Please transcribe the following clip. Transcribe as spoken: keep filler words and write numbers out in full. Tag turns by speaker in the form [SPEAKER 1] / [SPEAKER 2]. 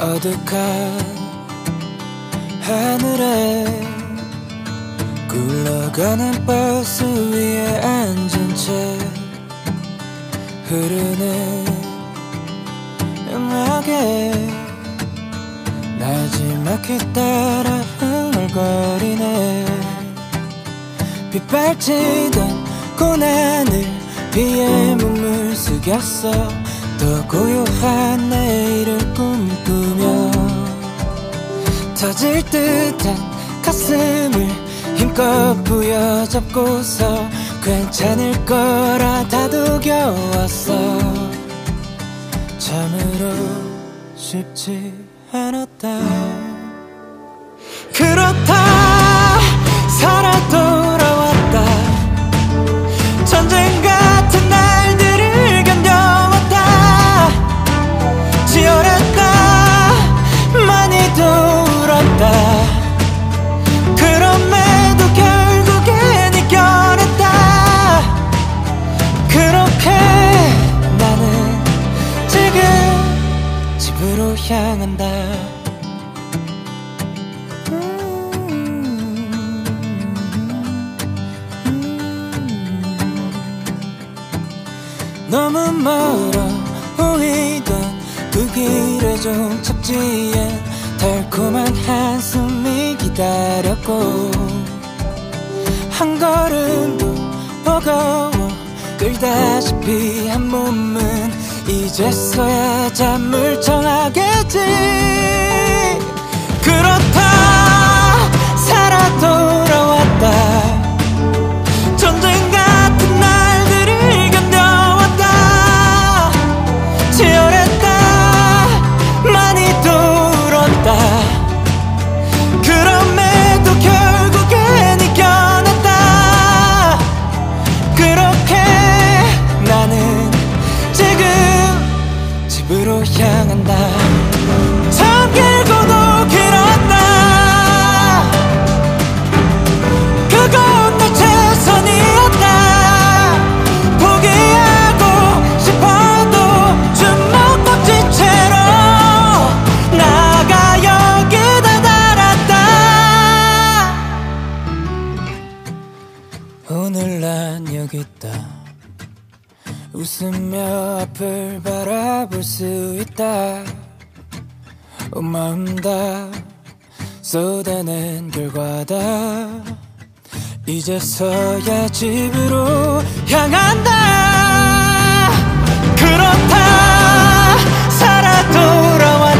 [SPEAKER 1] 어둑한 하늘에 굴러가는 버스 위에 앉은 채 흐르는 음악에 나지막히 따라 흥얼거리네. 빗발치던 고난을 비에 몸을 숙였어. 더 고요한 내일을 꿈꾸며 터질 듯한 가슴을 힘껏 부여잡고서 괜찮을 거라 다독여왔어. 참으로 쉽지 않았다. 그렇다 살아 돌아왔다. 전쟁 같은 날들을 견뎌왔다. 치열했다 많이 울었다. 그럼에도 결국엔 이겨냈다. 그렇게 나는 지금 집으로 향한다. 너무 멀어 보이던 그 길의 종착지엔 달콤한 한숨이 기다렸고 한 걸음도 버거워 끌다시피 한 몸은 이제서야 잠을 청하겠지. 그렇다 살아 돌아왔다. 전쟁 같은 날들을 견뎌왔다. 치열했다 많이 울었다. 그럼에도 결국엔 이겨냈다. 그렇게 나는 지금 집으로 향한다. 참 길고도 길었다. 그건 내 최선이었다. 포기하고 싶어도 주먹 꽉 쥔 채로 나가 여기다 달았다. 오늘 난 여기 있다. 웃으며 앞을 바라볼 수 있다. 온 마음 다 쏟아낸 결과다. 이제서야 집으로 향한다. 그렇다 살아 돌아와